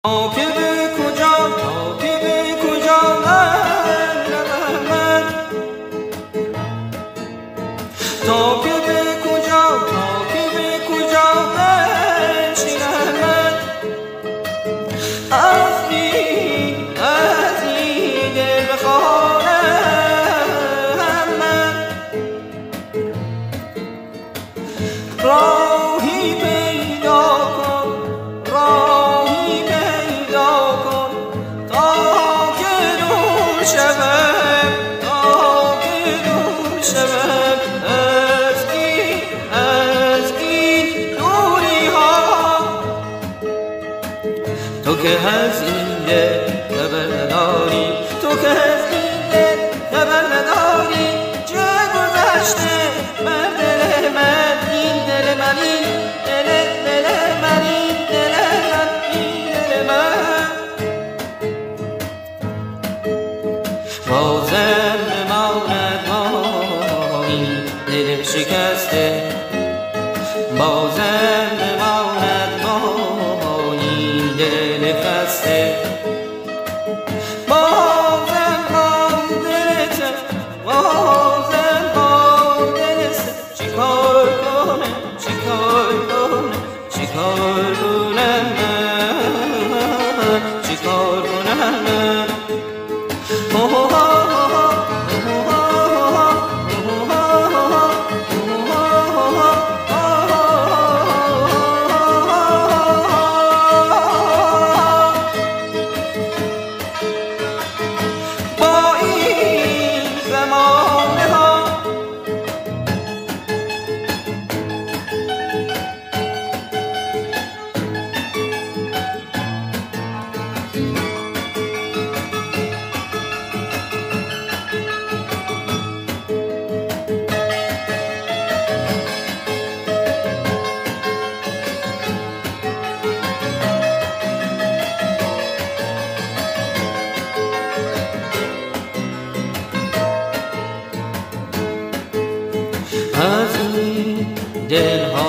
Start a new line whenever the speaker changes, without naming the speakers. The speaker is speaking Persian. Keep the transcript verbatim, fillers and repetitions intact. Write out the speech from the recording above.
تا که به کجا تا که به کجا من من تا که به کجا تا که به کجا بنشینم من از این از این دل بخوانم من راهی پیدا کن راهی پیدا کن تا که دور شوم تا که دور شوم از این از این دوری ها تو که از این دل خبر نداری تو که از این دل خبر نداری چه گذشته بر دل من این دل من این دل دل من این دل من این دل من بازم بماند با این دل شکسته بازم بماند با این دل خسته بازم با دلت بازم با دلت چیکار کنم چیکار کنم چیکار کنم من چیکار کنم من با این زمانه ها از این دل